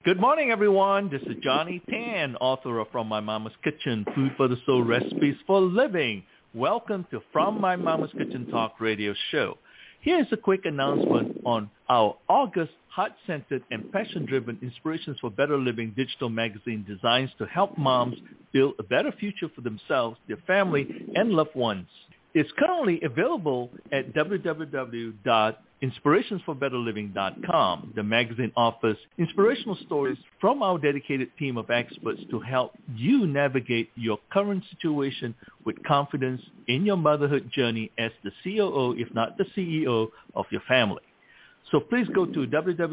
Good morning, everyone. This is Johnny Tan, author of From My Mama's Kitchen, Food for the Soul Recipes for Living. Welcome to From My Mama's Kitchen Talk radio show. Here's a quick announcement on our August heart-centered and passion-driven Inspirations for Better Living digital magazine designs to help moms build a better future for themselves, their family, and loved ones. It's currently available at www.inspirationsforbetterliving.com. The magazine offers inspirational stories from our dedicated team of experts to help you navigate your current situation with confidence in your motherhood journey as the COO, if not the CEO, of your family. So please go to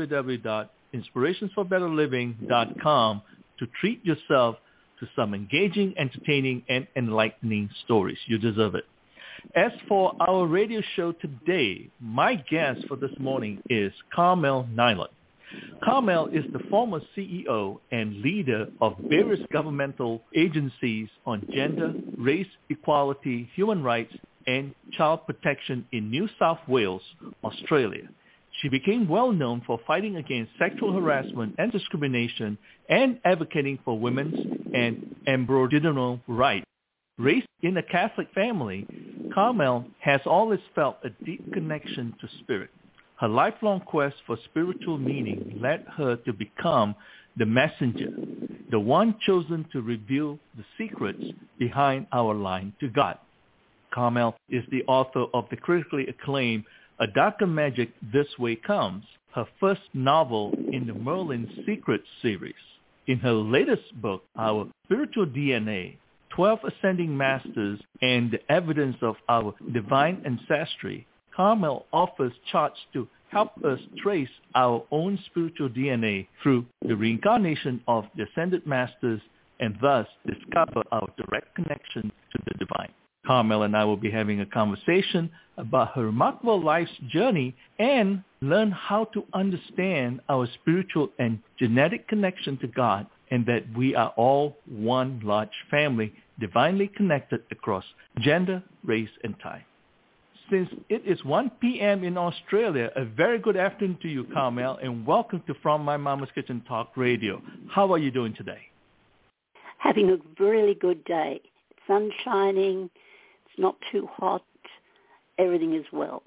www.inspirationsforbetterliving.com to treat yourself to some engaging, entertaining, and enlightening stories. You deserve it. As for our radio show today, my guest for this morning is Carmel Niland. Carmel is the former CEO and leader of various governmental agencies on gender, race, equality, human rights, and child protection in New South Wales, Australia. She became well known for fighting against sexual harassment and discrimination and advocating for women's and Aboriginal rights. Raised in a Catholic family, Carmel has always felt a deep connection to spirit. Her lifelong quest for spiritual meaning led her to become the messenger, the one chosen to reveal the secrets behind our line to God. Carmel is the author of the critically acclaimed A Darker Magic This Way Comes, her first novel in the Merlin Secrets series. In her latest book, Our Spiritual DNA, 12 Ascending Masters and the Evidence of Our Divine Ancestry, Carmel offers charts to help us trace our own spiritual DNA through the reincarnation of the Ascended Masters and thus discover our direct connection to the divine. Carmel and I will be having a conversation about her remarkable life's journey and learn how to understand our spiritual and genetic connection to God, and that we are all one large family, divinely connected across gender, race, and time. Since it is 1 p.m. in Australia, a very good afternoon to you, Carmel, and welcome to From My Mama's Kitchen Talk Radio. How are you doing today? Having a really good day. Sun shining, it's not too hot, everything is well.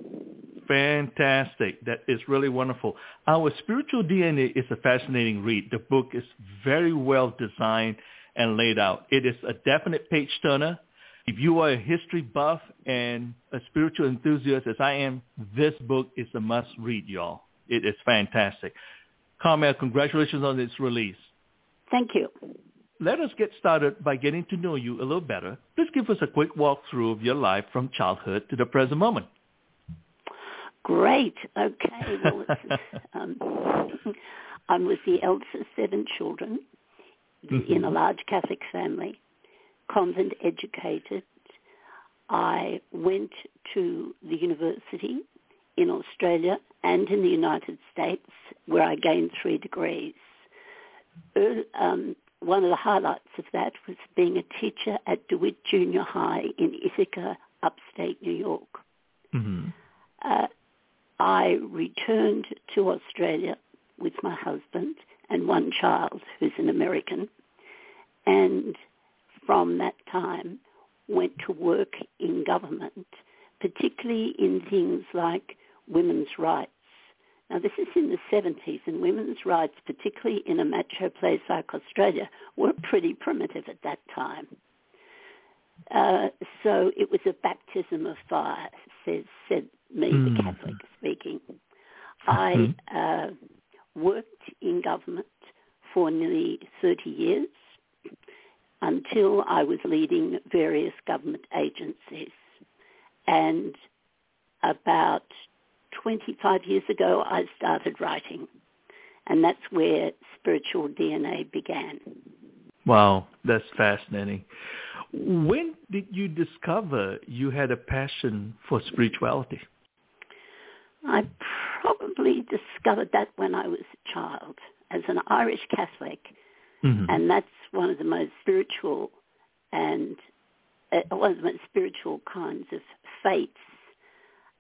Fantastic. That is really wonderful. Our Spiritual DNA is a fascinating read. The book is very well designed and laid out. It is a definite page turner. If you are a history buff and a spiritual enthusiast as I am, this book is a must read, y'all. It is fantastic. Carmel, congratulations on its release. Thank you. Let us get started by getting to know you a little better. Please give us a quick walkthrough of your life from childhood to the present moment. Great. Okay. Well, I was the eldest of 7 children in a large Catholic family, convent educated. I went to the university in Australia and in the United States, where I gained 3 degrees. One of the highlights of that was being a teacher at DeWitt Junior High in Ithaca, upstate New York. Mm-hmm. I returned to Australia with my husband and 1 child who's an American, and from that time went to work in government, particularly in things like women's rights. Now, this is in the 70s, and women's rights, particularly in a macho place like Australia, were pretty primitive at that time. So it was a baptism of fire, said me, the Catholic speaking. I worked in government for nearly 30 years until I was leading various government agencies. And about 25 years ago, I started writing. And that's where Spiritual DNA began. Wow, that's fascinating. When did you discover you had a passion for spirituality? I probably discovered that when I was a child as an Irish Catholic, and that's one of the most spiritual and one of the most spiritual kinds of faiths.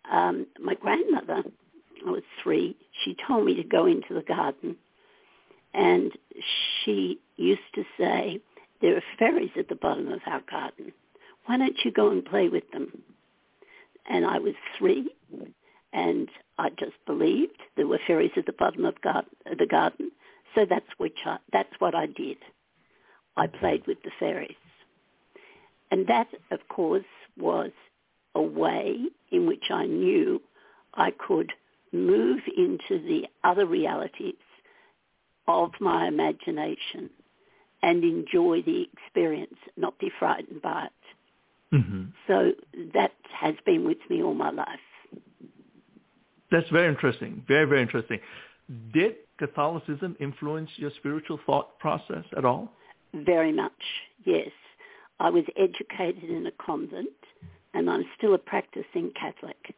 My grandmother, I was 3, she told me to go into the garden And she used to say, there are fairies at the bottom of our garden. Why don't you go and play with them? And I was 3, and I just believed there were fairies at the bottom of the garden. So that's what I did. I played with the fairies. And that, of course, was a way in which I knew I could move into the other realities of my imagination and enjoy the experience, not be frightened by it. Mm-hmm. So that has been with me all my life. That's very interesting. Very, very interesting. Did Catholicism influence your spiritual thought process at all? Very much, yes. I was educated in a convent, and I'm still a practicing Catholic.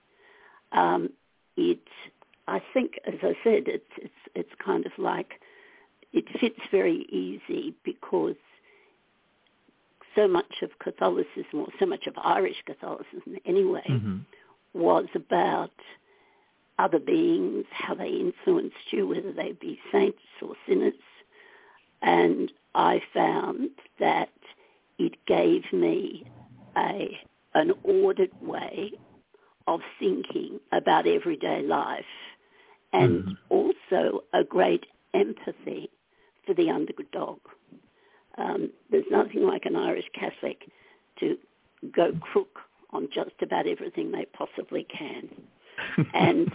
I think, as I said, it's kind of like it fits very easy because so much of Catholicism, or so much of Irish Catholicism anyway, mm-hmm. was about other beings, how they influenced you, whether they be saints or sinners. And I found that it gave me an ordered way of thinking about everyday life, and mm-hmm. also a great empathy for the underdog. There's nothing like an Irish Catholic to go crook on just about everything they possibly can, and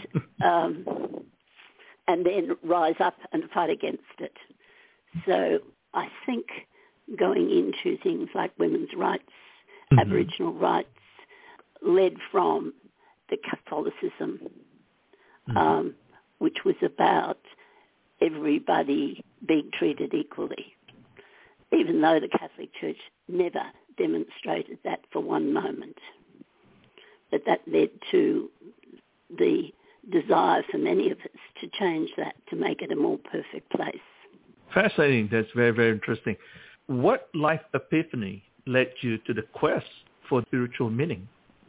then rise up and fight against it. So I think going into things like women's rights, mm-hmm. Aboriginal rights, led from the Catholicism, mm-hmm. Which was about everybody being treated equally, even though the Catholic Church never demonstrated that for one moment. But that led to the desire for many of us to change that, to make it a more perfect place. Fascinating. That's very, very interesting. What life epiphany led you to the quest for spiritual meaning?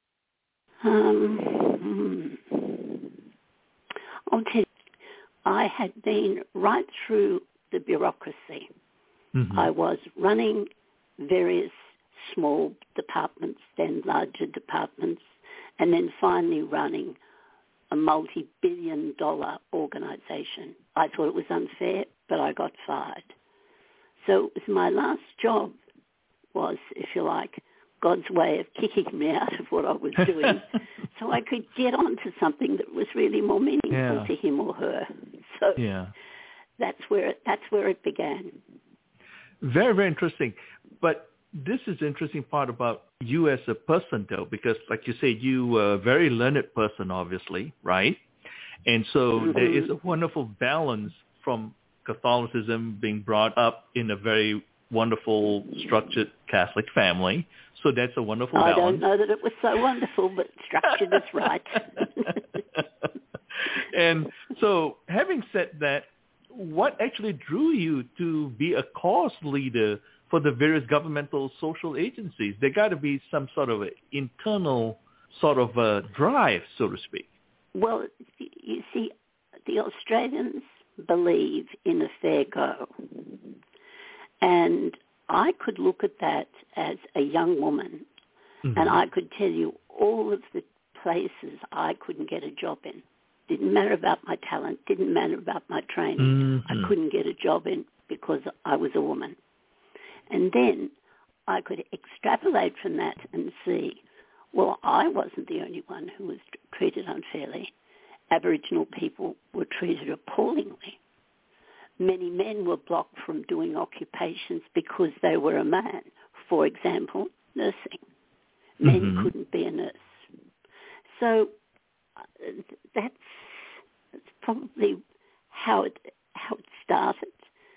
I'll tell you, I had been right through the bureaucracy. Mm-hmm. I was running various small departments, then larger departments, and then finally running a multi-billion-dollar organization. I thought it was unfair, but I got fired. So it was my last job was, if you like, God's way of kicking me out of what I was doing so I could get on to something that was really more meaningful to him or her. So that's where it began. Very, very interesting. But this is the interesting part about you as a person, though, because like you say, you are a very learned person, obviously, right? And so mm-hmm. there is a wonderful balance from Catholicism being brought up in a very wonderful, structured Catholic family. So that's a wonderful balance. I don't know that it was so wonderful, but structured is right. And so having said that, what actually drew you to be a cause leader for the various governmental social agencies? There got to be some sort of internal sort of a drive, so to speak. Well, you see, the Australians believe in a fair go. And I could look at that as a young woman, mm-hmm. and I could tell you all of the places I couldn't get a job in. Didn't matter about my talent, didn't matter about my training. Mm-hmm. I couldn't get a job in because I was a woman. And then I could extrapolate from that and see, well, I wasn't the only one who was treated unfairly. Aboriginal people were treated appallingly. Many men were blocked from doing occupations because they were a man. For example, nursing. Men mm-hmm. couldn't be a nurse. So that's probably how it started.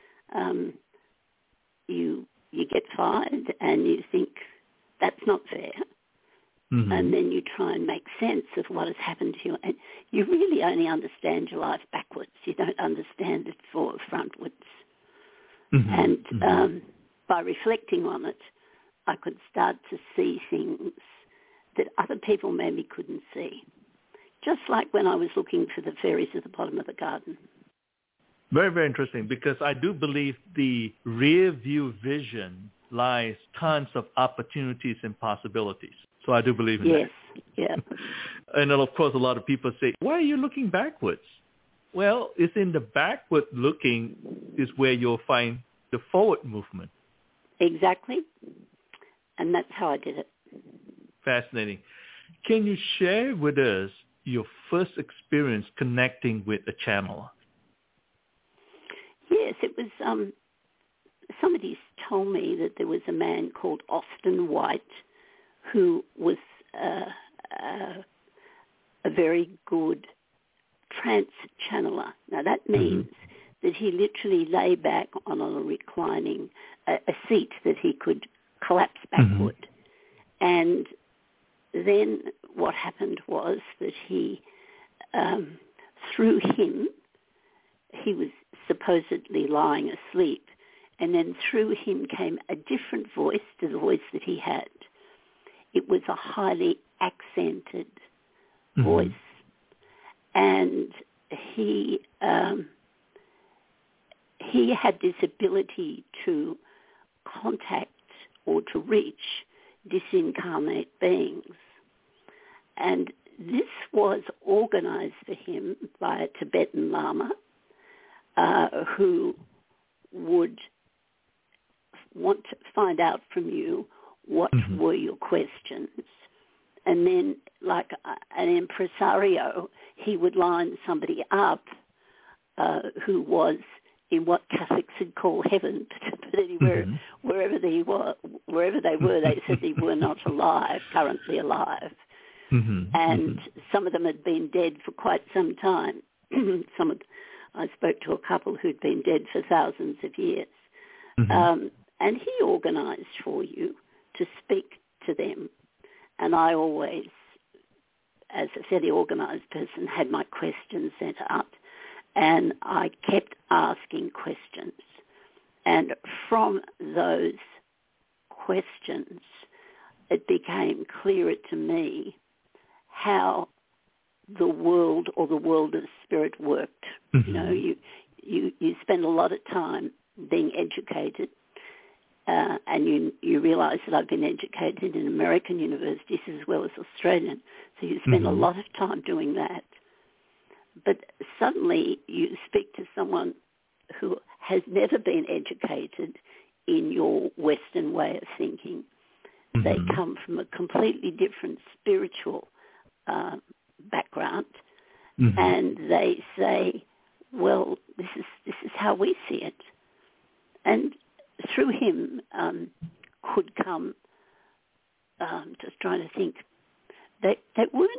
You get fired and you think that's not fair. Mm-hmm. And then you try and make sense of what has happened to you. And you really only understand your life backwards. You don't understand it frontwards. Mm-hmm. And mm-hmm. By reflecting on it, I could start to see things that other people maybe couldn't see. Just like when I was looking for the fairies at the bottom of the garden. Very, very interesting, because I do believe the rear view vision lies tons of opportunities and possibilities. So I do believe in that. Yes, yeah. And then, of course, a lot of people say, why are you looking backwards? Well, it's in the backward looking is where you'll find the forward movement. Exactly. And that's how I did it. Fascinating. Can you share with us your first experience connecting with a channeler? Yes, it was, somebody told me that there was a man called Austin White who was a very good trance channeler. Now that means that he literally lay back on a reclining, a seat that he could collapse backward. And then what happened was that he, through him, he was supposedly lying asleep, and then through him came a different voice to the voice that he had. It was a highly accented voice. And he had this ability to contact or to reach disincarnate beings. And this was organized for him by a Tibetan Lama who would want to find out from you what were your questions. And then, like an impresario, he would line somebody up who was in what Catholics would call heaven, but anywhere, wherever they were, they said they were not alive, currently alive. And some of them had been dead for quite some time. I spoke to a couple who'd been dead for thousands of years. And he organized for you to speak to them. And I always, as a fairly organized person, had my questions set up. And I kept asking questions. And from those questions, it became clearer to me how the world or the world of spirit worked. You know, you spend a lot of time being educated, and you realize that I've been educated in American universities as well as Australian, so you spend a lot of time doing that. But suddenly you speak to someone who has never been educated in your Western way of thinking. They come from a completely different spiritual background, and they say, well, this is how we see it. And through him could come, just trying to think, they weren't,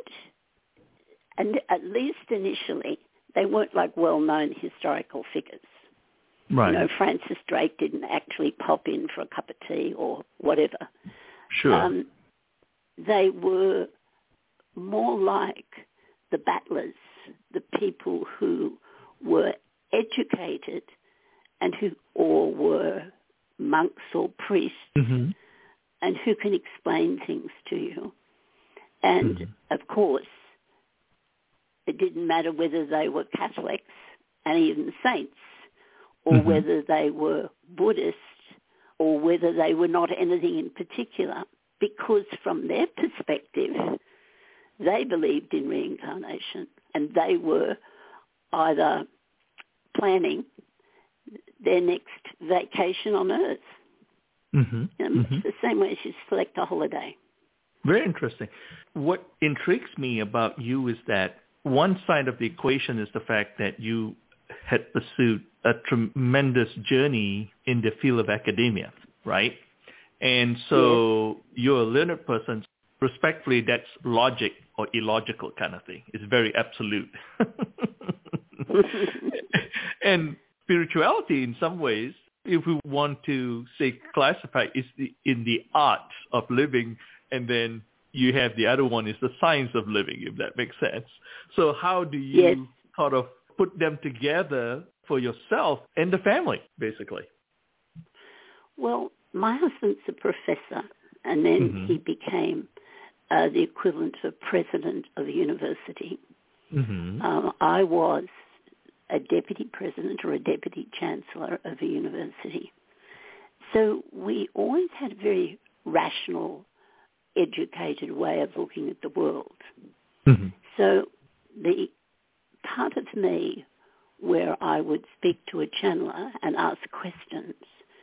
and at least initially, they weren't like well-known historical figures. Right. You know, Francis Drake didn't actually pop in for a cup of tea or whatever. Sure. They were more like the battlers, the people who were educated and who or were monks or priests and who can explain things to you. And of course, it didn't matter whether they were Catholics and even saints, or whether they were Buddhists, or whether they were not anything in particular, because from their perspective, they believed in reincarnation, and they were either planning their next vacation on Earth. It's the same way as you select a holiday. Very interesting. What intrigues me about you is that one side of the equation is the fact that you had pursued a tremendous journey in the field of academia, right? And so you're a learned person. Respectfully, that's logic or illogical kind of thing. It's very absolute. And spirituality, in some ways, if we want to say classify, is in the art of living, and then you have the other one is the science of living, if that makes sense. So how do you sort of put them together for yourself and the family, basically? Well, my husband's a professor, and then he became the equivalent of president of a university. I was a deputy president or a deputy chancellor of a university. So we always had a very rational, educated way of looking at the world. Mm-hmm. So the part of me where I would speak to a channeler and ask questions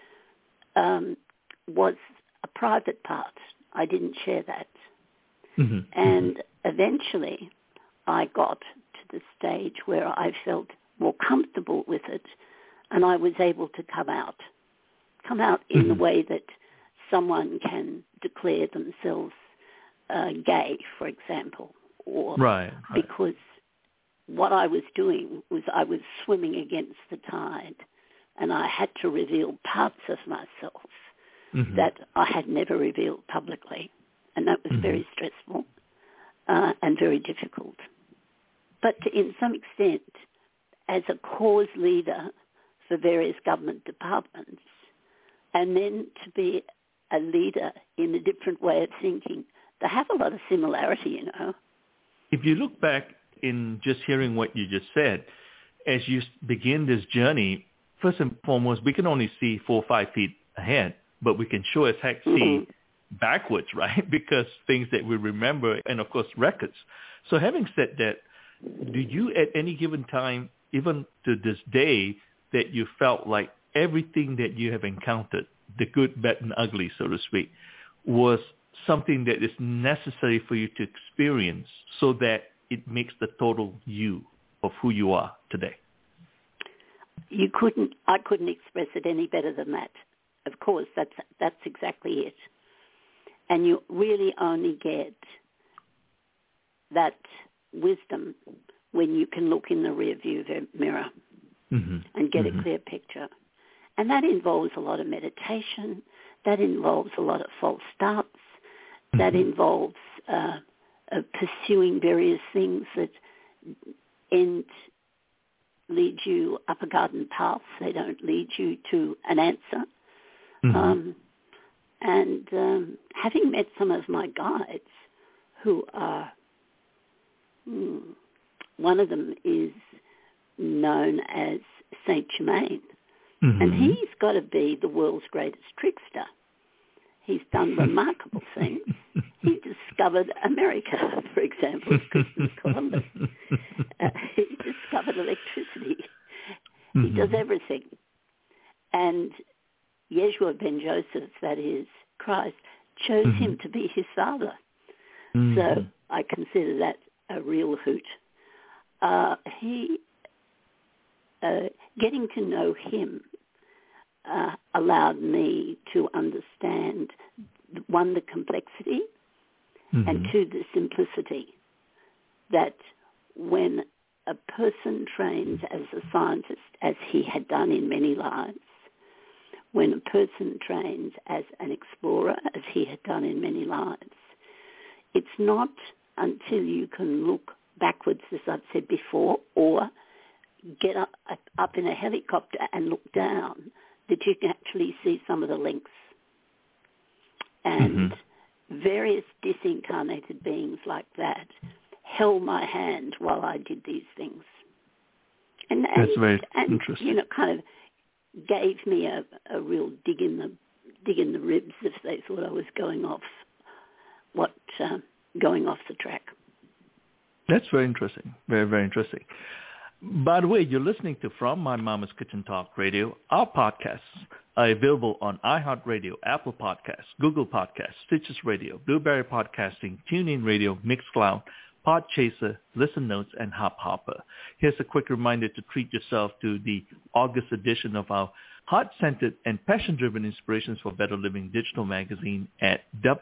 was a private part. I didn't share that. Mm-hmm. And eventually I got to the stage where I felt more comfortable with it, and I was able to come out in the way that someone can declare themselves gay, for example, or right. because what I was doing was I was swimming against the tide, and I had to reveal parts of myself that I had never revealed publicly, and that was very stressful and very difficult. But in some extent, as a cause leader for various government departments, and then to be a leader in a different way of thinking, they have a lot of similarity, you know. If you look back in just hearing what you just said, as you begin this journey, first and foremost, we can only see 4 or 5 feet ahead, but we can sure as heck see backwards, right? Because things that we remember and, of course, records. So having said that, do you at any given time, even to this day, that you felt like everything that you have encountered, the good, bad, and ugly, so to speak, was something that is necessary for you to experience so that it makes the total you of who you are today? I couldn't express it any better than that. Of course, that's exactly it. And you really only get that wisdom when you can look in the rearview mirror and get a clear picture. And that involves a lot of meditation. That involves a lot of false starts. That involves pursuing various things that lead you up a garden path. They don't lead you to an answer. Having met some of my guides who are, one of them is known as Saint Germain, and he's got to be the world's greatest trickster. He's done remarkable things. He discovered America, for example, Christopher Columbus. He discovered electricity. He does everything. And Yeshua ben Joseph, that is Christ, chose him to be his father. So I consider that a real hoot. Getting to know him allowed me to understand, one, the complexity, and two, the simplicity, that when a person trains as a scientist, as he had done in many lives, when a person trains as an explorer, as he had done in many lives, it's not until you can look backwards, as I've said before, or get up in a helicopter and look down, that you can actually see some of the links. And various disincarnated beings like that held my hand while I did these things. And that's very interesting. You know, kind of gave me a real dig in the ribs if they thought I was going off the track. That's very interesting. Very, very interesting. By the way, you're listening to From My Mama's Kitchen Talk Radio. Our podcasts are available on iHeartRadio, Apple Podcasts, Google Podcasts, Stitcher Radio, Blueberry Podcasting, TuneIn Radio, Mixcloud, Podchaser, Listen Notes, and Hopper. Here's a quick reminder to treat yourself to the August edition of our heart-centered and passion-driven Inspirations for Better Living digital magazine at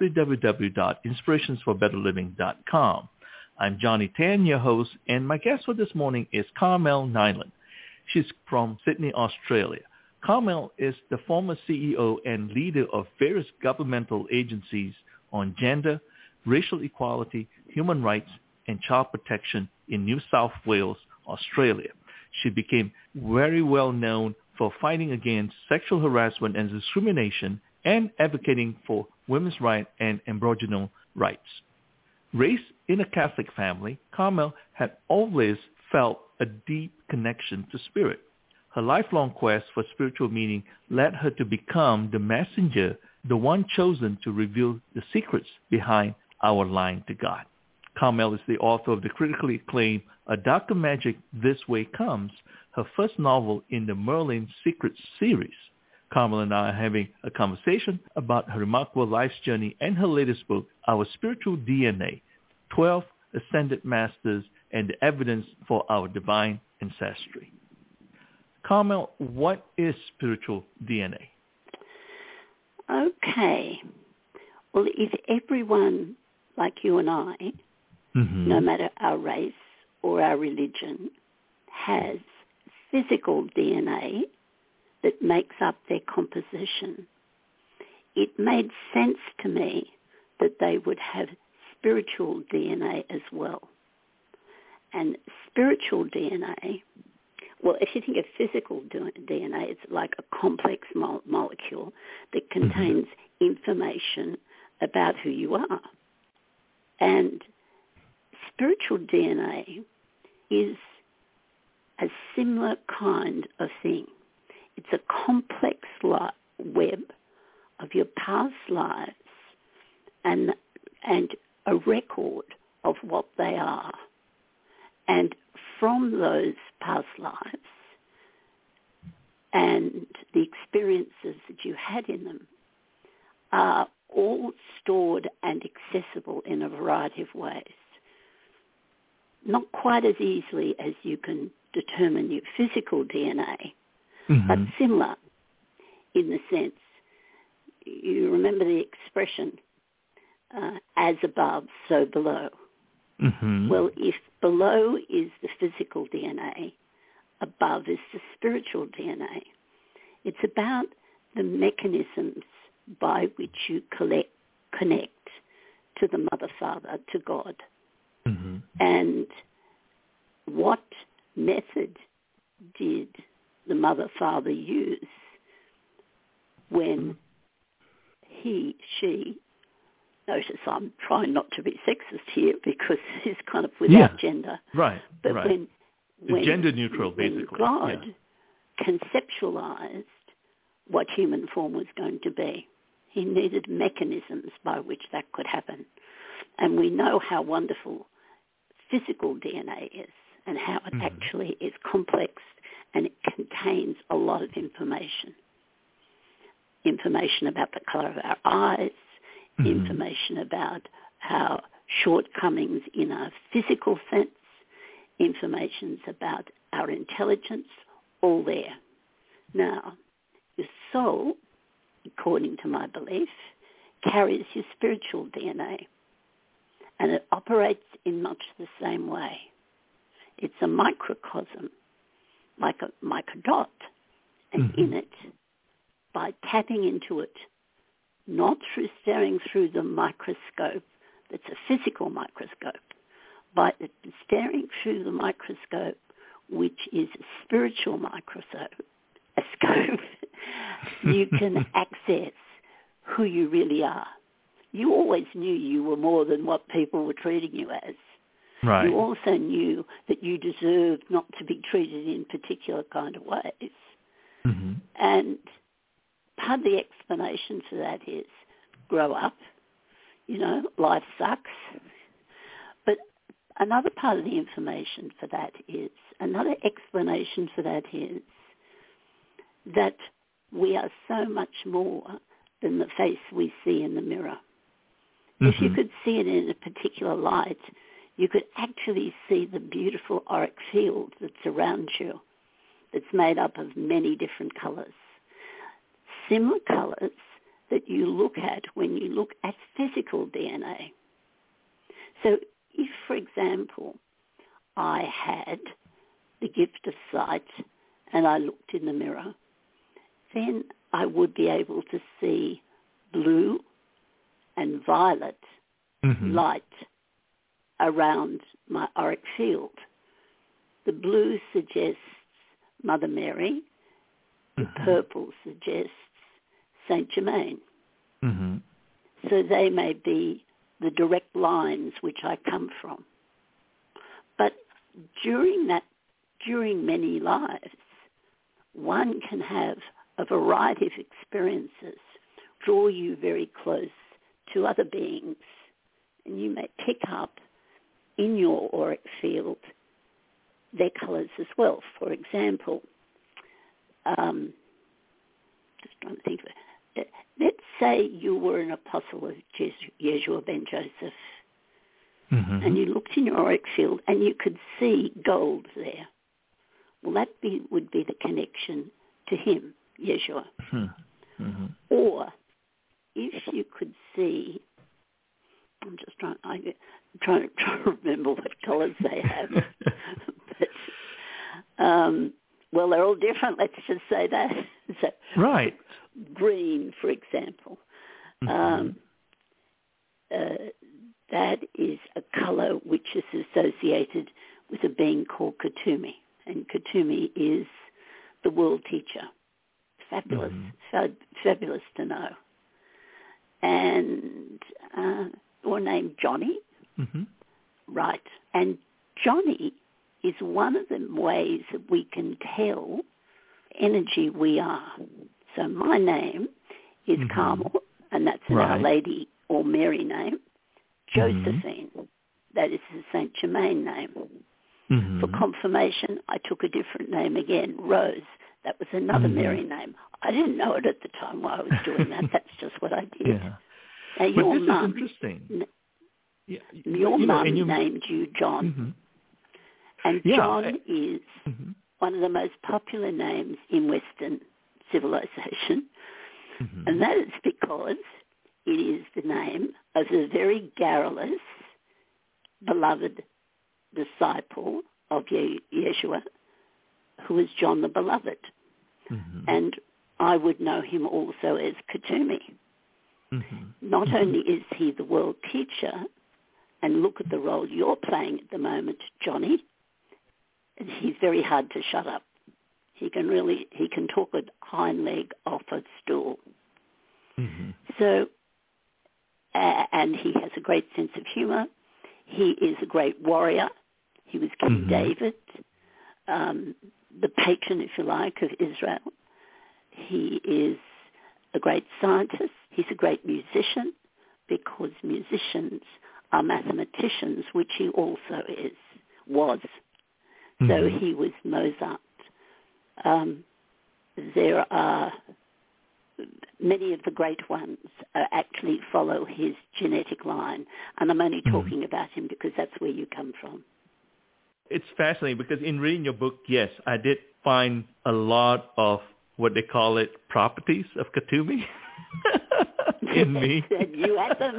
www.inspirationsforbetterliving.com. I'm Johnny Tan, your host, and my guest for this morning is Carmel Niland. She's from Sydney, Australia. Carmel is the former CEO and leader of various governmental agencies on gender, racial equality, human rights, and child protection in New South Wales, Australia. She became very well known for fighting against sexual harassment and discrimination and advocating for women's rights and Aboriginal rights. Raised in a Catholic family, Carmel had always felt a deep connection to spirit. Her lifelong quest for spiritual meaning led her to become the messenger, the one chosen to reveal the secrets behind our line to God. Carmel is the author of the critically acclaimed A Darker Magic This Way Comes, her first novel in the Merlin Secrets series. Carmel and I are having a conversation about her remarkable life's journey and her latest book, Our Spiritual DNA, 12 Ascended Masters and the Evidence for Our Divine Ancestry. Carmel, what is spiritual DNA? Okay. Well, if everyone, like you and I, no matter our race or our religion, has physical DNA that makes up their composition, it made sense to me that they would have spiritual DNA as well. And spiritual DNA, well, if you think of physical DNA, it's like a complex molecule that contains information about who you are. And spiritual DNA is a similar kind of thing. It's a complex web of your past lives and a record of what they are. And from those past lives and the experiences that you had in them are all stored and accessible in a variety of ways. Not quite as easily as you can determine your physical DNA, but similar in the sense, you remember the expression, as above, so below. Well, if below is the physical DNA, above is the spiritual DNA. It's about the mechanisms by which you connect to the Mother, Father, to God. And what method did the Mother, Father use when she, notice I'm trying not to be sexist here because it's kind of without gender. Right. But when it's gender neutral, basically. God conceptualized what human form was going to be, he needed mechanisms by which that could happen. And we know how wonderful physical DNA is and how it actually is complex and it contains a lot of information. Information about the color of our eyes, information about our shortcomings in our physical sense, information about our intelligence, all there. Now, your soul, according to my belief, carries your spiritual DNA, and it operates in much the same way. It's a microcosm, like a dot, and in it, by tapping into it, not through staring through the microscope that's a physical microscope, but staring through the microscope, which is a spiritual microscope, you can access who you really are. You always knew you were more than what people were treating you as. Right. You also knew that you deserved not to be treated in particular kind of ways. And part of the explanation for that is grow up, life sucks. But another part of the information for that is, another explanation for that is that we are so much more than the face we see in the mirror. If you could see it in a particular light, you could actually see the beautiful auric field that's around you, that's made up of many different colours. Similar colours that you look at when you look at physical DNA. So if, for example, I had the gift of sight and I looked in the mirror, then I would be able to see blue and violet light around my auric field. The blue suggests Mother Mary. The purple suggests Saint Germain. So they may be the direct lines which I come from. But during that during many lives, one can have a variety of experiences draw you very close to other beings, and you may pick up in your auric field their colours as well. For example, just trying to think of it. Let's say you were an apostle of Yeshua ben Joseph, and you looked in your auric field and you could see gold there. Well, that would be the connection to him, Yeshua. Or if you could see, I'm just trying to remember what colours they have. But, well, they're all different, let's just say that. So, right. Green, for example. That is a colour which is associated with a being called Katumi. And Katumi is the world teacher. Fabulous, fabulous to know. And or named Johnny. Right. And Johnny is one of the ways that we can tell energy we are. So my name is Carmel, and that's an Our Lady or Mary name. Josephine, that is the Saint Germain name. For confirmation, I took a different name again, Rose. That was another Mary name. I didn't know it at the time while I was doing that. That's just what I did. Yeah. Now, your mum, is interesting. Your mum named you John. And John is one of the most popular names in Western civilization. And that is because it is the name of the very garrulous, beloved disciple of Yeshua, who is John the Beloved. And I would know him also as Katumi. Not only is he the world teacher, and look at the role you're playing at the moment, Johnny, he's very hard to shut up. He can talk a hind leg off a stool. So, and he has a great sense of humour. He is a great warrior. He was King David, the patron, if you like, of Israel. He is a great scientist. He's a great musician, because musicians are mathematicians, which he also was. So he was Mozart. There are many of the great ones actually follow his genetic line, and I'm only talking about him because that's where you come from. It's fascinating because in reading your book, yes, I did find a lot of what they call it properties of Katumi in me. You had them.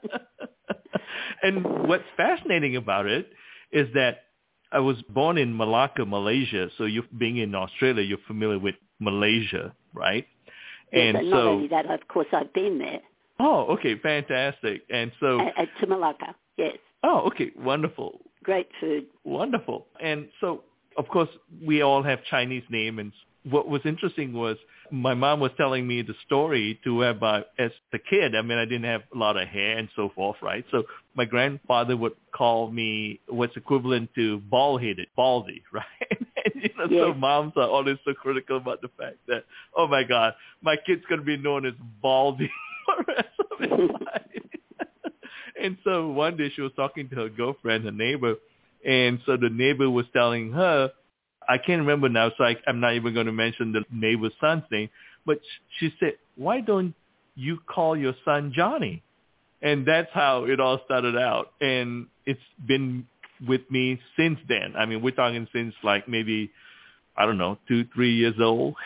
And what's fascinating about it is that I was born in Malacca, Malaysia. So you being in Australia, you're familiar with Malaysia, right? Yes, and not only that, of course, I've been there. Oh, okay, fantastic. And so to Malacca, yes. Oh, okay, wonderful. Great food. Wonderful. And so, of course, we all have Chinese names. And what was interesting was my mom was telling me the story to whereby as a kid, I mean, I didn't have a lot of hair and so forth, right? So my grandfather would call me what's equivalent to bald-headed, baldy, right? And, so moms are always so critical about the fact that, oh, my God, my kid's going to be known as baldy for the rest of his life. And so one day she was talking to her girlfriend, her neighbor, and so the neighbor was telling her, I can't remember now, so I'm not even going to mention the neighbor's son's name, but she said, why don't you call your son Johnny? And that's how it all started out. And it's been with me since then. I mean, we're talking since like maybe, I don't know, 2-3 years old.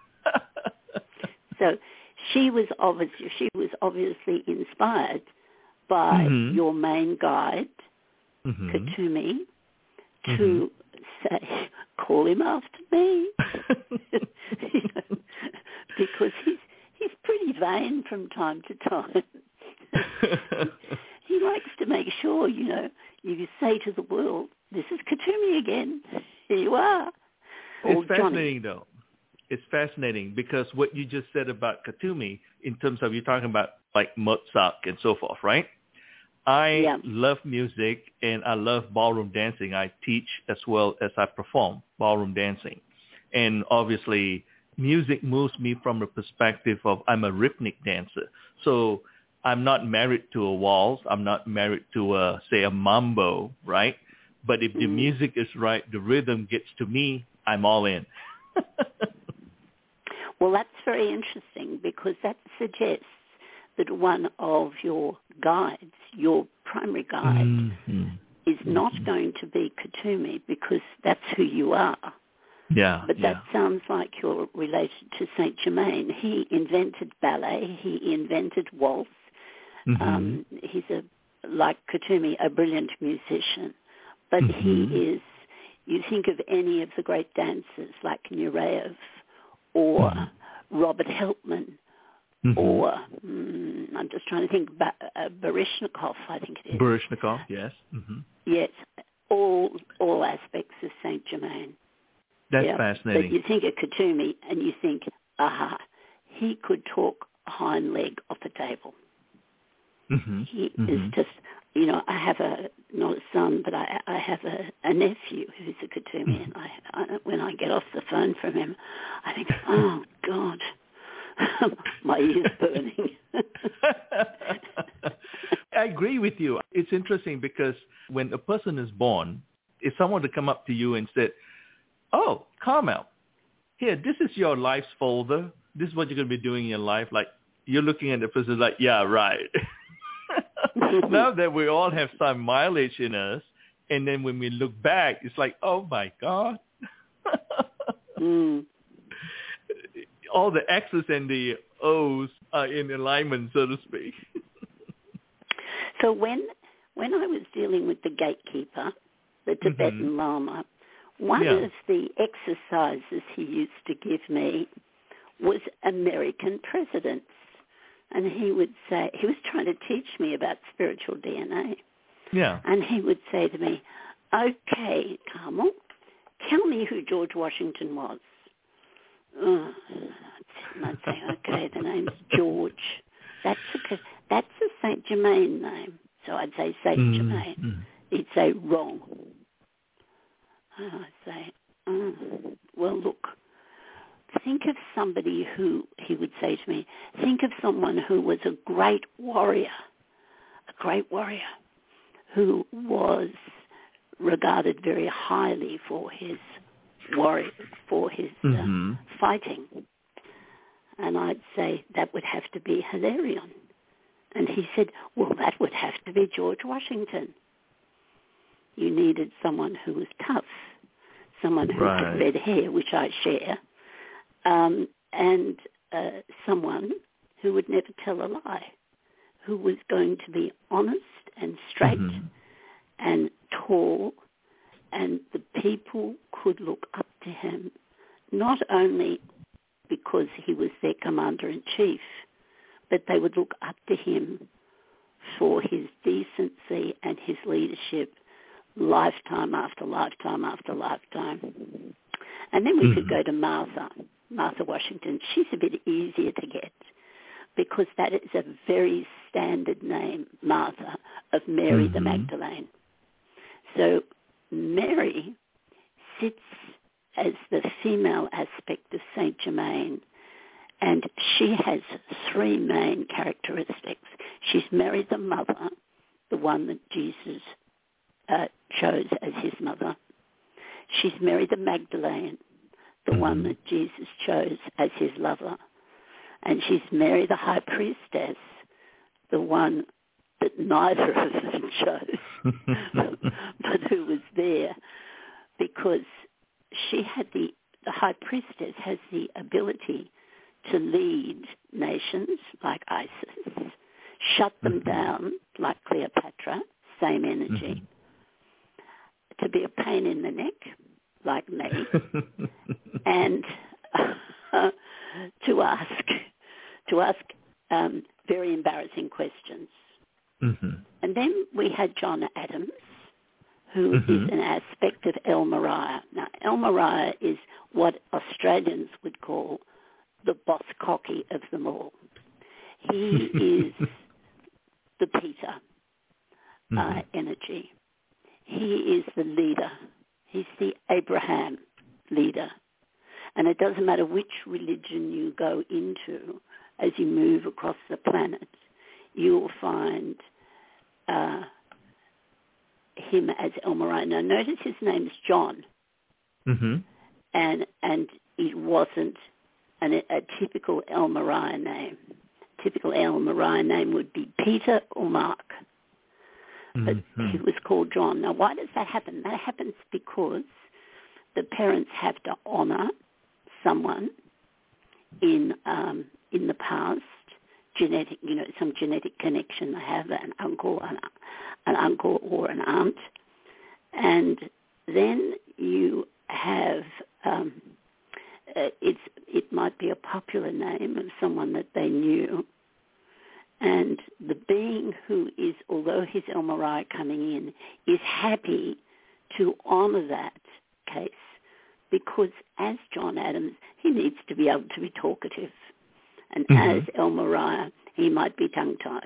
So she was obviously inspired by your main guide, Katumi, to say, call him after me. Because he's pretty vain from time to time. He likes to make sure, you say to the world, this is Katumi again. Here you are. It's fascinating, though. It's fascinating because what you just said about Katumi, in terms of you're talking about like Mozart and so forth, right? I love music and I love ballroom dancing. I teach as well as I perform ballroom dancing. And obviously, music moves me from the perspective of I'm a rhythmic dancer. So I'm not married to a waltz. I'm not married to, say, a mambo, right? But if the music is right, the rhythm gets to me, I'm all in. Well, that's very interesting because that suggests that one of your guides, your primary guide, is not going to be Kuthumi because that's who you are. Yeah. But that sounds like you're related to Saint Germain. He invented ballet. He invented waltz. He's like Kuthumi, a brilliant musician. But he is, you think of any of the great dancers like Nureyev or Robert Helpman or, I'm just trying to think, Baryshnikov, I think it is. Baryshnikov, yes. Yes, all aspects of Saint Germain. That's fascinating. But you think of Kuthumi and you think, aha, he could talk hind leg off the table. He is just, you know, I have not a son, but I have a nephew who's a Kuthumi, and I, when I get off the phone from him, I think, oh, God, my ears burning. I agree with you. It's interesting because when a person is born, if someone to come up to you and said, oh, Carmel, here, this is your life's folder. This is what you're going to be doing in your life. Like, you're looking at the person like, yeah, right. Now that we all have some mileage in us, and then when we look back, it's like, oh, my God. All the X's and the O's are in alignment, so to speak. So when I was dealing with the gatekeeper, the Tibetan Lama, one of the exercises he used to give me was American presidents. And he would say, he was trying to teach me about spiritual DNA. Yeah. And he would say to me, okay, Carmel, tell me who George Washington was. And I'd say, okay, the name's George. That's a Saint Germain name. So I'd say Saint Germain. He'd say, wrong. And I'd say, well, look, think of somebody who, he would say to me, think of someone who was a great warrior who was regarded very highly for his fighting. And I'd say, that would have to be Hilarion. And he said, well, that would have to be George Washington. You needed someone who was tough, someone who had red hair, which I share, and someone who would never tell a lie, who was going to be honest and straight and tall, and the people could look up to him, not only because he was their commander-in-chief, but they would look up to him for his decency and his leadership lifetime after lifetime after lifetime. And then we could go to Martha Washington. She's a bit easier to get because that is a very standard name, Martha, of Mary the Magdalene. So Mary sits as the female aspect of Saint Germain, and she has three main characteristics. She's Mary the mother, the one that Jesus chose as his mother. She's Mary the Magdalene, the one that Jesus chose as his lover. And she's Mary the high priestess, the one that neither of them chose, but who was there because she had the high priestess has the ability to lead nations like ISIS, shut them down like Cleopatra, same energy, to be a pain in the neck like me, and to ask very embarrassing questions. And then we had John Adams, who is an aspect of El Mariah. Now, El Mariah is what Australians would call the boss cocky of them all. He is the Peter energy. He is the leader. He's the Abraham leader. And it doesn't matter which religion you go into as you move across the planet, you'll find him as El Morai. Now, notice his name's John. And it wasn't a typical El Morai name. Typical El Morai name would be Peter or Mark. But he was called John. Now, why does that happen? That happens because the parents have to honor someone in the past, genetic, some genetic connection they have, an uncle or an aunt, and then you have it might be a popular name of someone that they knew. And the being who is, although he's El Morai coming in, is happy to honor that case because as John Adams, he needs to be able to be talkative. And as El Morai, he might be tongue-tied.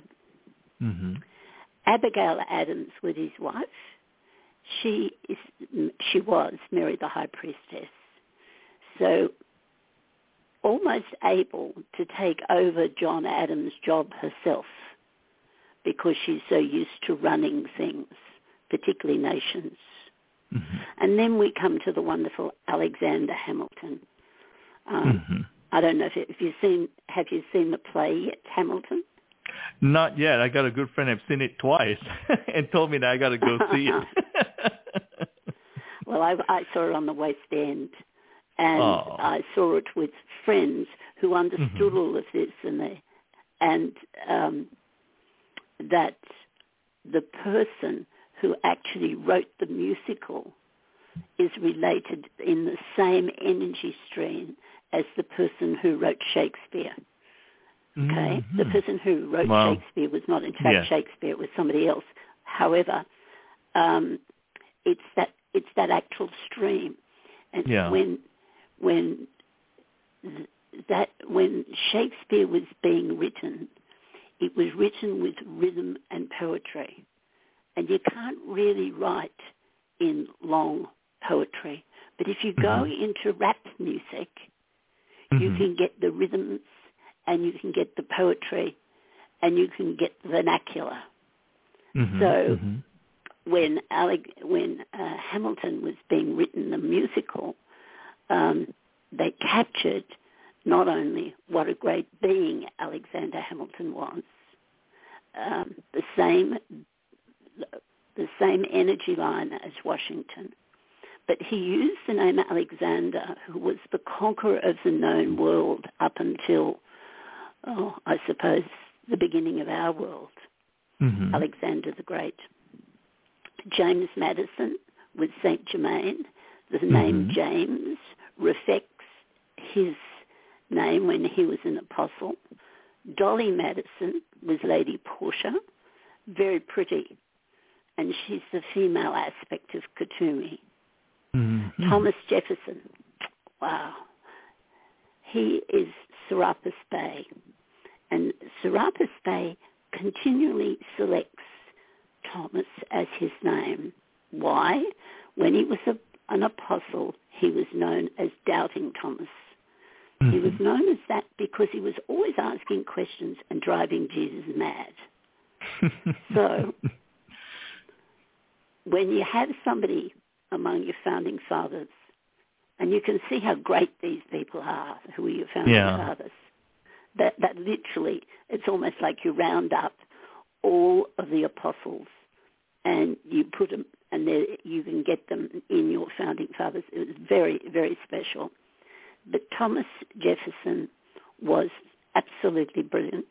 Abigail Adams was his wife. She was Mary the High Priestess. So almost able to take over John Adams' job herself because she's so used to running things, particularly nations. And then we come to the wonderful Alexander Hamilton. I don't know have you seen the play yet, Hamilton? Not yet. I got a good friend who's seen it twice and told me that I got to go see it. Well, I saw it on the West End. And I saw it with friends who understood all of this, and that the person who actually wrote the musical is related in the same energy stream as the person who wrote Shakespeare. Okay, the person who wrote Shakespeare was not in fact Shakespeare; it was somebody else. However, it's that actual stream, and when Shakespeare was being written, it was written with rhythm and poetry. And you can't really write in long poetry. But if you go into rap music, you can get the rhythms and you can get the poetry and you can get the vernacular. So when Hamilton was being written, the musical, they captured not only what a great being Alexander Hamilton was, the same energy line as Washington, but he used the name Alexander, who was the conqueror of the known world up until, I suppose, the beginning of our world, Alexander the Great. James Madison was Saint Germain. The name James reflects his name when he was an apostle. Dolly Madison was Lady Portia, very pretty, and she's the female aspect of Kutumi. Thomas Jefferson, wow, he is Serapis Bey, and Serapis Bey continually selects Thomas as his name. Why? When he was an apostle, he was known as Doubting Thomas. He was known as that because he was always asking questions and driving Jesus mad. So when you have somebody among your founding fathers, and you can see how great these people are, who are your founding fathers, that literally, it's almost like you round up all of the apostles and you put them, and you can get them in your founding fathers. It was very, very special. But Thomas Jefferson was absolutely brilliant.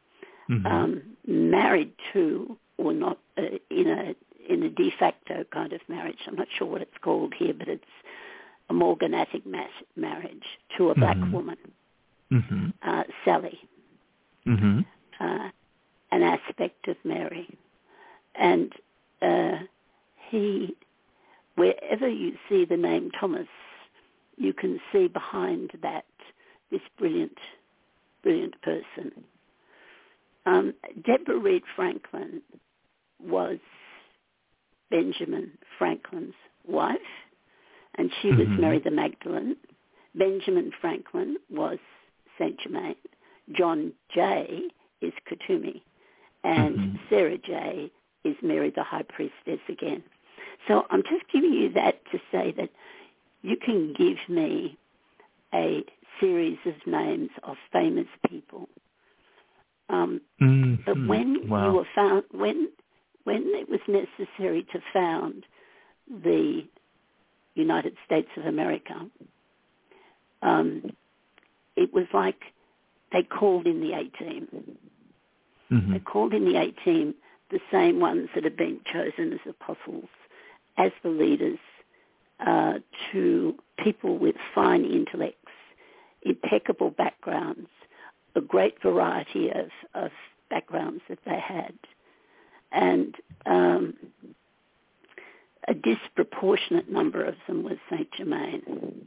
Married to, or not, in a de facto kind of marriage. I'm not sure what it's called here, but it's a morganatic marriage to a black woman, Sally, an aspect of Mary. And wherever you see the name Thomas, you can see behind that this brilliant person. Deborah Reed Franklin was Benjamin Franklin's wife, and she was Mary the Magdalene. Benjamin Franklin was Saint Germain. John Jay is Kutumi, and Sarah J is Mary the High Priestess again. So I'm just giving you that to say that you can give me a series of names of famous people. But when you were found, when it was necessary to found the United States of America, it was like they called in the A-team. They called in the A-team, the same ones that had been chosen as apostles, as the leaders, to people with fine intellects, impeccable backgrounds, a great variety of backgrounds that they had, and a disproportionate number of them was Saint Germain.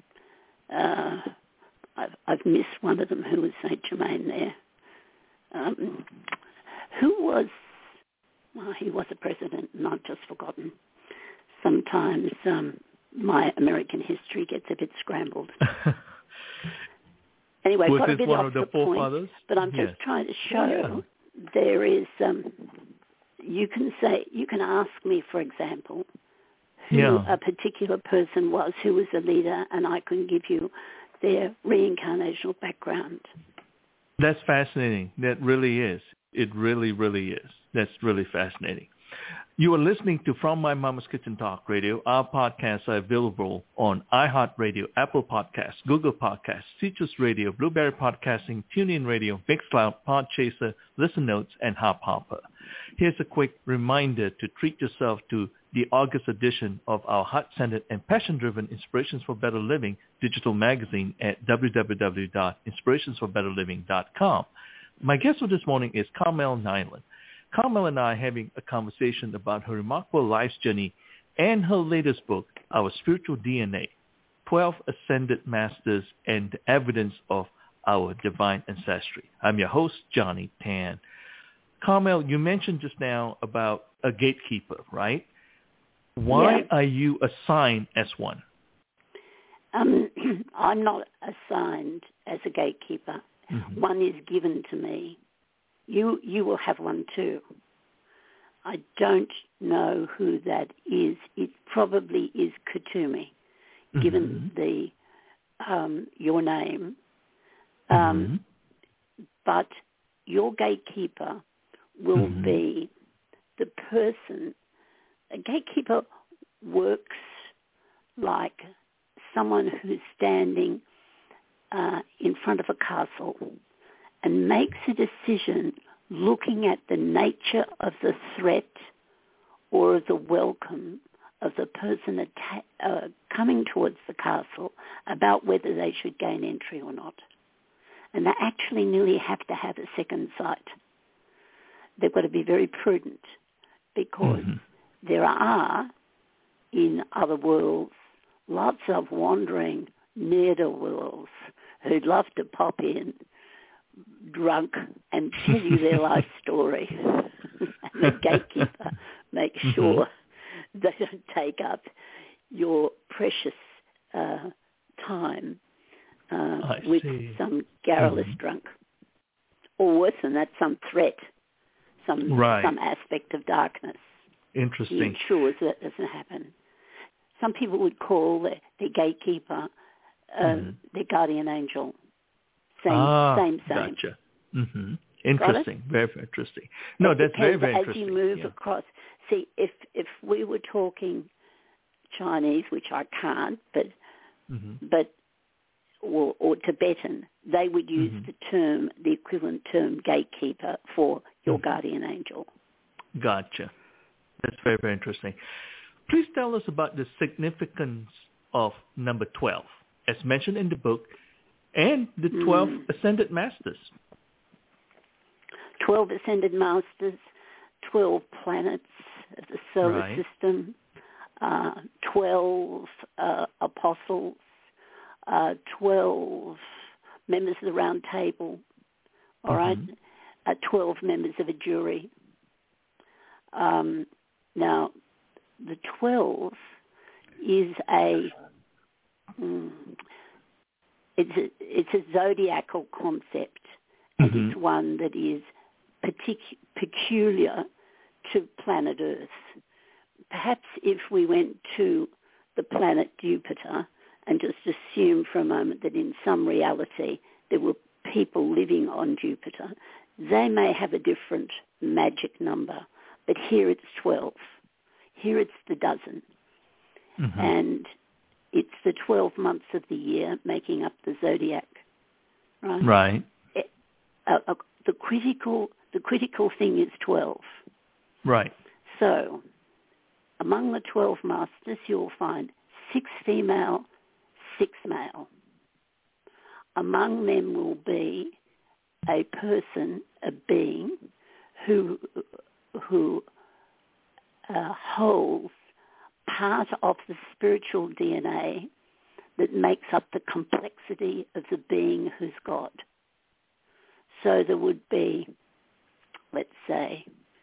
I've missed one of them who was Saint Germain there. Who was, well, he was a president, and I've just forgotten. Sometimes my American history gets a bit scrambled. Anyway, was got a bit one off of the the forefathers? point, but I'm just trying to show there is, you can ask me, for example, who a particular person was, who was a leader, and I can give you their reincarnational background. That's fascinating. That really is. It really, really is. That's really fascinating. You are listening to From My Mama's Kitchen Talk Radio. Our podcasts are available on iHeartRadio, Apple Podcasts, Google Podcasts, Citrus Radio, Blueberry Podcasting, TuneIn Radio, Mixcloud, Podchaser, Listen Notes, and Hopper. Here's a quick reminder to treat yourself to the August edition of our heart-centered and passion-driven Inspirations for Better Living digital magazine at www.inspirationsforbetterliving.com. My guest for this morning is Carmel Niland. Carmel and I are having a conversation about her remarkable life's journey and her latest book, Our Spiritual DNA, 12 Ascended Masters and the Evidence of Our Divine Ancestry. I'm your host, Johnny Tan. Carmel, you mentioned just now about a gatekeeper, right? Why are you assigned as one? I'm not assigned as a gatekeeper. One is given to me. You will have one too. I don't know who that is. It probably is Kutumi, given the your name. But your gatekeeper will be the person. A gatekeeper works like someone who's standing in front of a castle and makes a decision looking at the nature of the threat or the welcome of the person coming towards the castle about whether they should gain entry or not. And they actually nearly have to have a second sight. They've got to be very prudent because there are, in other worlds, lots of wandering ne'er-do-wells who'd love to pop in drunk and tell you their life story. And the gatekeeper makes sure they don't take up your precious time with some garrulous drunk. Or worse than that, some threat, some aspect of darkness. Interesting. He ensures that doesn't happen. Some people would call their gatekeeper their guardian angel. Same. Gotcha. Interesting. Very, very interesting. No, that's very, very interesting. As you move across, see, if we were talking Chinese, which I can't, but or Tibetan, they would use the equivalent term gatekeeper for your guardian angel. Gotcha. That's very, very interesting. Please tell us about the significance of number 12, as mentioned in the book, and the 12 Ascended Masters. 12 Ascended Masters, 12 planets of the solar system, 12 apostles, 12 members of the Round Table, 12 members of a jury. Now, the 12 is it's a zodiacal concept, and it's one that is peculiar to planet Earth. Perhaps if we went to the planet Jupiter and just assume for a moment that in some reality there were people living on Jupiter, they may have a different magic number. But here it's 12. Here it's the dozen. And it's the 12 months of the year making up the zodiac. Right. The critical thing is 12. Right. So among the 12 masters, you'll find 6 female, 6 male. Among them will be a person, a being, who holds part of the spiritual DNA that makes up the complexity of the being who's God. So there would be, let's say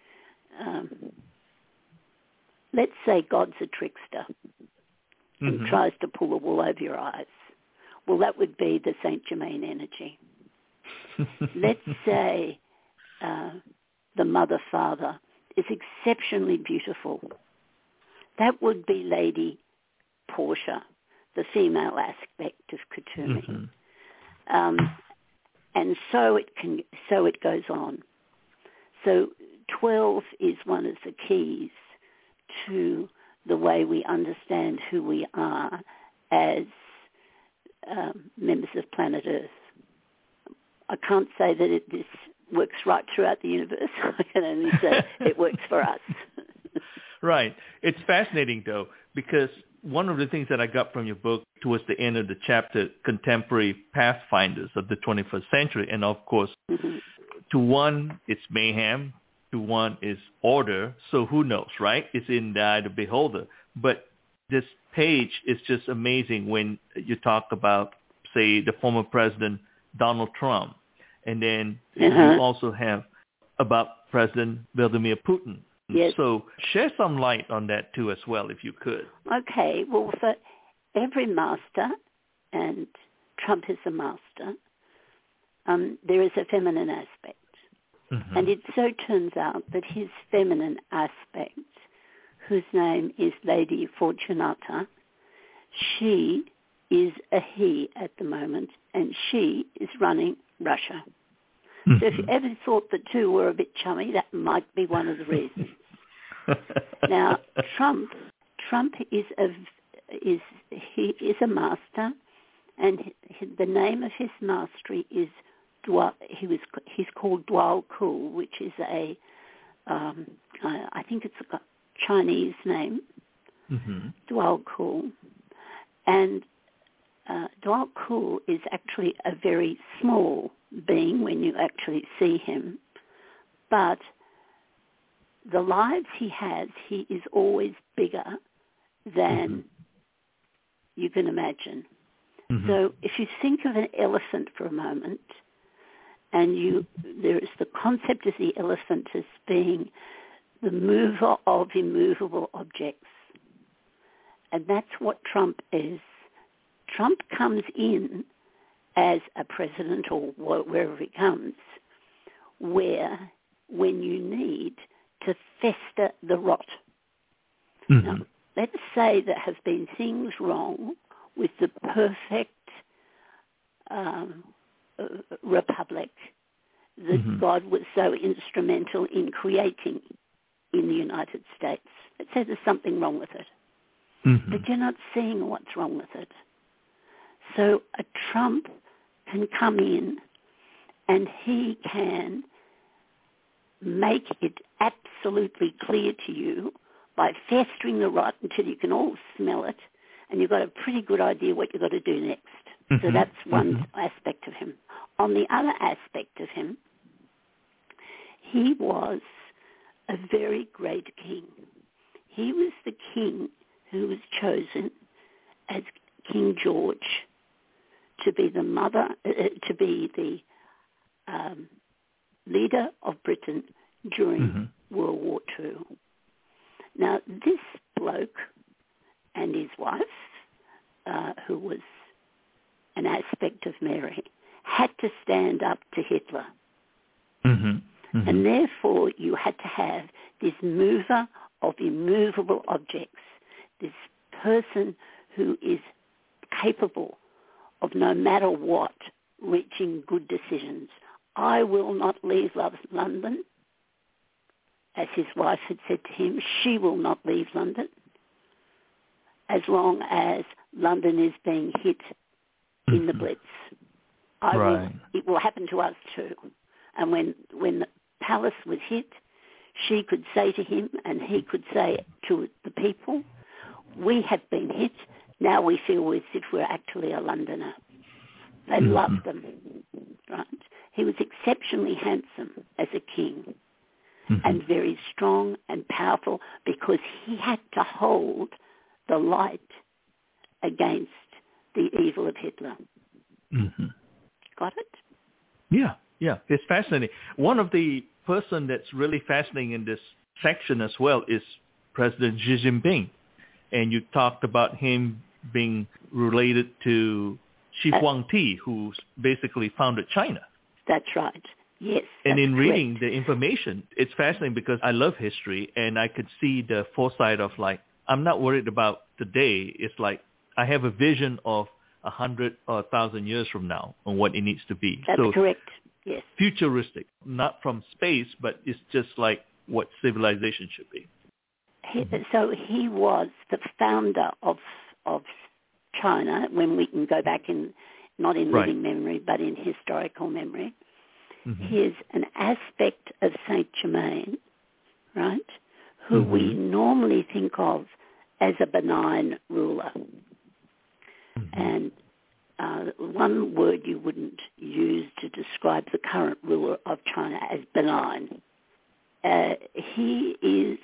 God's a trickster and tries to pull the wool over your eyes. Well, that would be the Saint Germain energy. Let's say the mother-father is exceptionally beautiful. That would be Lady Portia, the female aspect of Kuthumi. And so it goes on. So 12 is one of the keys to the way we understand who we are as members of planet Earth. I can't say that this works right throughout the universe. I can only say it works for us. Right. It's fascinating, though, because one of the things that I got from your book towards the end of the chapter, Contemporary Pathfinders of the 21st Century, and of course, to one, it's mayhem, to one is order, so who knows, right? It's in the eye of the beholder. But this page is just amazing when you talk about, say, the former president, Donald Trump, and then you also have about President Vladimir Putin. Yes. So share some light on that too as well, if you could. Okay. Well, for every master, and Trump is a master, there is a feminine aspect. And it so turns out that his feminine aspect, whose name is Lady Fortunata, she is a he at the moment, and she is running Russia. So if you ever thought the two were a bit chummy, that might be one of the reasons. Now, Trump is a master, and the name of his mastery is he's called Dwal Kul, which is I think it's a Chinese name, Dwal Kul, and Dwal Kul is actually a very small being when you actually see him, but the lives he has, he is always bigger than you can imagine. So if you think of an elephant for a moment, and there is the concept of the elephant as being the mover of immovable objects, and that's what Trump is. Trump comes in as a president, or wherever he comes, when you need to fester the rot. Now, let's say there have been things wrong with the perfect republic that God was so instrumental in creating in the United States. Let's say there's something wrong with it. But you're not seeing what's wrong with it. So a Trump can come in and he can make it absolutely clear to you by festering the rot until you can all smell it, and you've got a pretty good idea what you've got to do next. So that's one aspect of him. On the other aspect of him, he was a very great king. He was the king who was chosen as King George to be the leader of Britain during World War II. Now, this bloke and his wife, who was an aspect of Mary, had to stand up to Hitler. Mm-hmm. Mm-hmm. And therefore you had to have this mover of immovable objects, this person who is capable of, no matter what, reaching good decisions. I will not leave London, as his wife had said to him. She will not leave London as long as London is being hit in the Blitz. It will happen to us too. And when the palace was hit, she could say to him, and he could say to the people, we have been hit. Now we feel as if we're actually a Londoner. They loved them, right? He was exceptionally handsome as a king and very strong and powerful because he had to hold the light against the evil of Hitler. Mm-hmm. Got it? Yeah. It's fascinating. One of the person that's really fascinating in this section as well is President Xi Jinping. And you talked about him being related to Xi Huangdi, who basically founded China. That's right. Yes. And in reading the information, it's fascinating because I love history and I could see the foresight of like, I'm not worried about today. It's like I have a vision of 100 or 1,000 years from now on what it needs to be. That's correct. Yes. Futuristic, not from space, but it's just like what civilization should be. So he was the founder of China, when we can go back in, not in living memory, but in historical memory. Mm-hmm. He is an aspect of Saint Germain, right, who we normally think of as a benign ruler. Mm-hmm. And one word you wouldn't use to describe the current ruler of China as benign. He is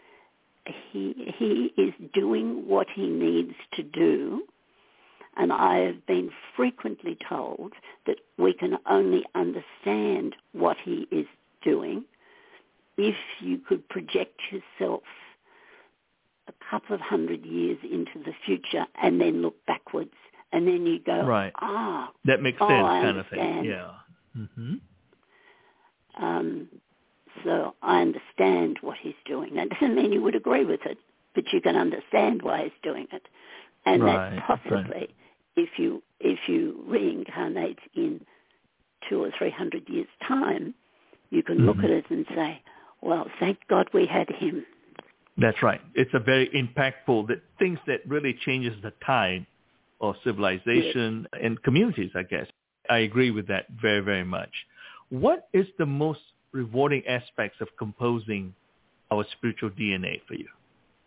doing what he needs to do, and I have been frequently told that we can only understand what he is doing if you could project yourself a couple of 100 years into the future and then look backwards, and then you go, that makes sense, kind of thing. Yeah. So I understand what he's doing. That doesn't mean you would agree with it, but you can understand why he's doing it. And that possibly, if you reincarnate in 200 or 300 years' time, you can look at it and say, well, thank God we had him. That's right. It's a very impactful, things that really changes the tide of civilization and communities, I guess. I agree with that very, very much. What is the most rewarding aspects of composing our spiritual DNA for you?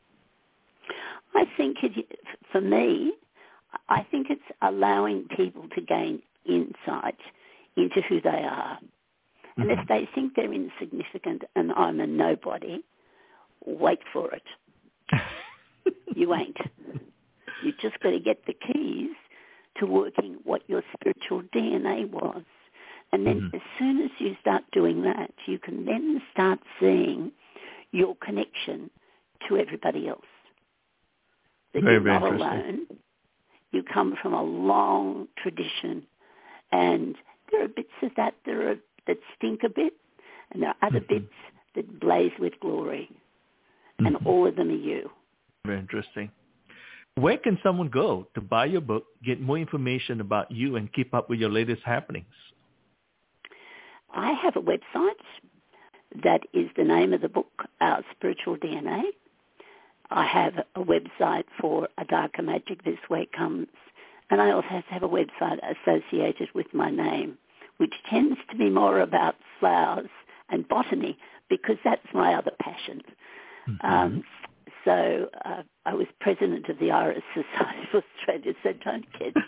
I think for me, I think it's allowing people to gain insight into who they are. And if they think they're insignificant and I'm a nobody, wait for it. You ain't. You just got to get the keys to working what your spiritual DNA was. And then as soon as you start doing that, you can then start seeing your connection to everybody else. That you're not alone. You come from a long tradition, and there are bits of that that stink a bit, and there are other bits that blaze with glory, and all of them are you. Very interesting. Where can someone go to buy your book, get more information about you, and keep up with your latest happenings? I have a website that is the name of the book, Our Spiritual DNA. I have a website for A Darker Magic, This Way Comes, and I also have a website associated with my name, which tends to be more about flowers and botany, because that's my other passion. So I was president of the Iris Society of Australia, so don't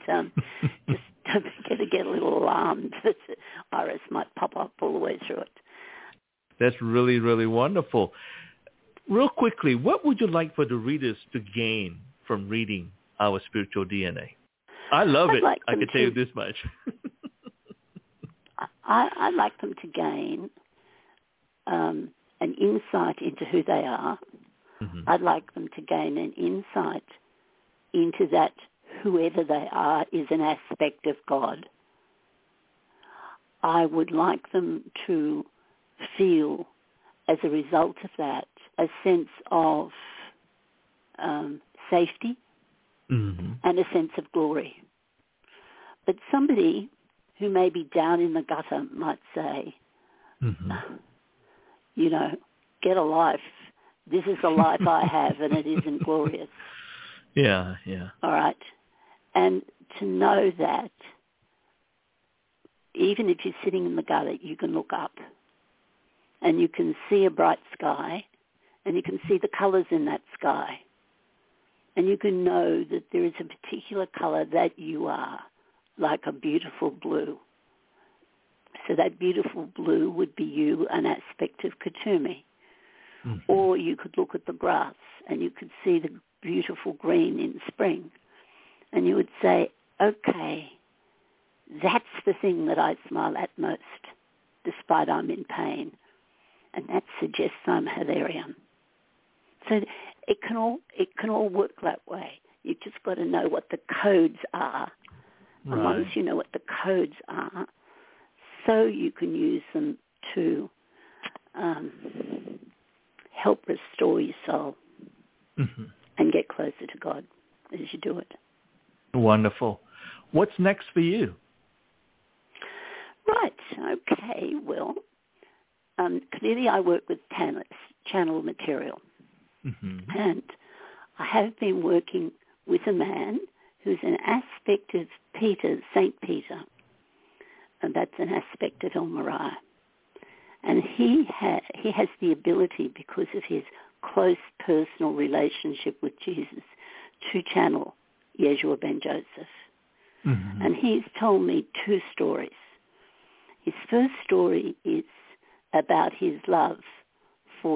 get a little alarmed that Iris might pop up all the way through it. That's really, really wonderful. Real quickly, what would you like for the readers to gain from reading Our Spiritual DNA? I love it. I can tell you this much. I'd like them to gain an insight into who they are, I'd like them to gain an insight into that whoever they are is an aspect of God. I would like them to feel, as a result of that, a sense of safety and a sense of glory. But somebody who may be down in the gutter might say, you know, get a life. This is the life I have, and it isn't glorious. Yeah. All right. And to know that even if you're sitting in the gutter, you can look up and you can see a bright sky and you can see the colours in that sky. And you can know that there is a particular colour that you are, like a beautiful blue. So that beautiful blue would be you, an aspect of Kuthumi. Or you could look at the grass and you could see the beautiful green in spring. And you would say, okay, that's the thing that I smile at most, despite I'm in pain. And that suggests I'm Hadarian. So it can all work that way. You've just got to know what the codes are. Right. And once you know what the codes are, so you can use them to help restore your soul and get closer to God as you do it. Wonderful. What's next for you? Right. Okay. Well, clearly I work with channel material. And I have been working with a man who's an aspect of Peter, St. Peter. And that's an aspect of El Moriah. And he has the ability, because of his close personal relationship with Jesus, to channel Yeshua ben Joseph. And he's told me two stories. His first story is about his love for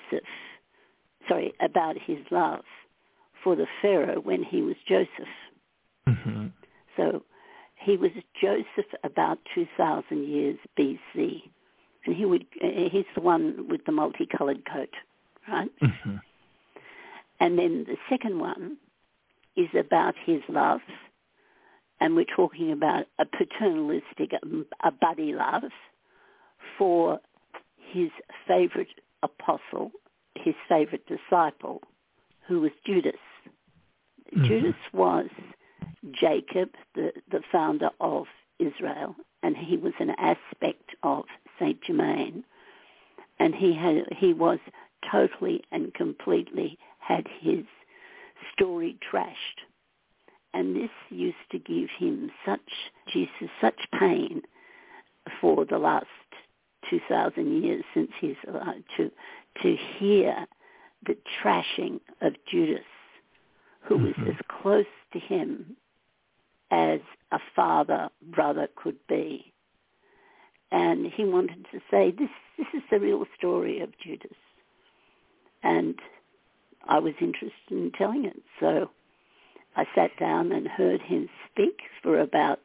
about his love for the Pharaoh when he was Joseph. So he was Joseph about 2,000 years BC. And he's the one with the multicolored coat, right? And then the second one is about his love, and we're talking about a paternalistic, a buddy love for his favorite apostle, his favorite disciple, who was Judas. Judas was Jacob, the founder of Israel, and he was an aspect of Saint Germain, and he was totally and completely had his story trashed, and this used to give him such pain for the last 2,000 years since he's alive to hear the trashing of Judas, who was as close to him as a father-brother could be. And he wanted to say, this is the real story of Judas. And I was interested in telling it. So I sat down and heard him speak for about,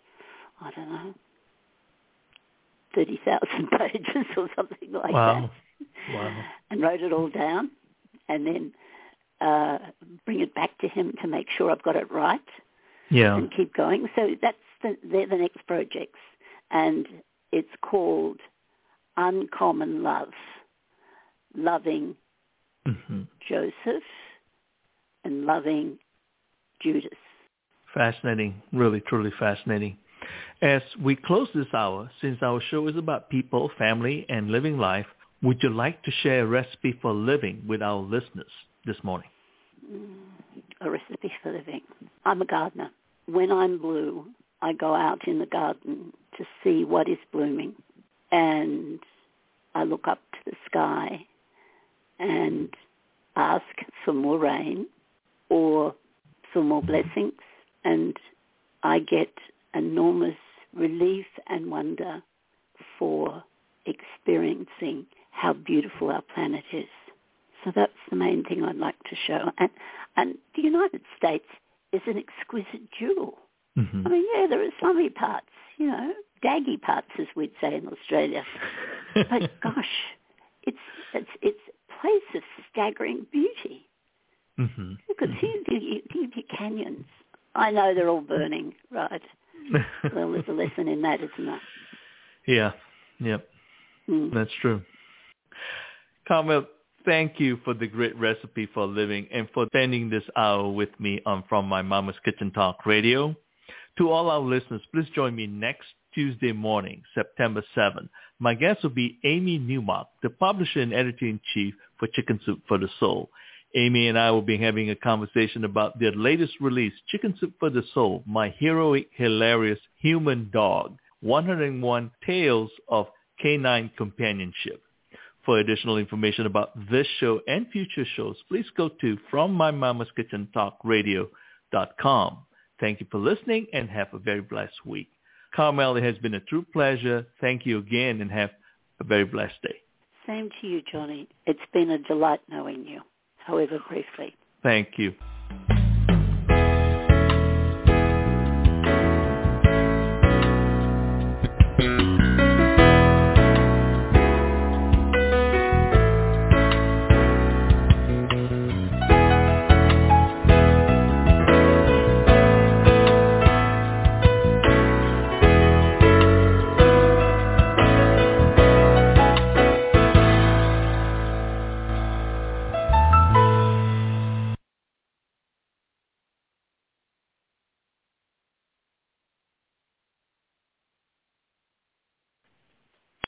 30,000 pages or something like that. Wow. And wrote it all down and then bring it back to him to make sure I've got it right. Yeah. And keep going. So they're the next projects. And it's called Uncommon Love, loving Joseph and loving Judas. Fascinating. Really, truly fascinating. As we close this hour, since our show is about people, family, and living life, would you like to share a recipe for living with our listeners this morning? A recipe for living. I'm a gardener. When I'm blue, I go out in the garden to see what is blooming. And I look up to the sky and ask for more rain or for more blessings. And I get enormous relief and wonder for experiencing how beautiful our planet is. So that's the main thing I'd like to show. And the United States is an exquisite jewel. I mean, yeah, there are slummy parts, daggy parts, as we'd say in Australia. But gosh, it's place of staggering beauty. Mm-hmm. You could see the canyons. I know they're all burning, right? Well, there's a lesson in that, isn't there? Yeah. Yep. That's true. Carmel, thank you for the great recipe for a living and for spending this hour with me on From My Mama's Kitchen Talk Radio. To all our listeners, please join me next Tuesday morning, September 7th. My guest will be Amy Newmark, the publisher and editor-in-chief for Chicken Soup for the Soul. Amy and I will be having a conversation about their latest release, Chicken Soup for the Soul, My Heroic, Hilarious Human Dog, 101 Tales of Canine Companionship. For additional information about this show and future shows, please go to FromMyMamasKitchenTalkRadio.com. Thank you for listening and have a very blessed week. Carmel, it has been a true pleasure. Thank you again and have a very blessed day. Same to you, Johnny. It's been a delight knowing you, however briefly. Thank you.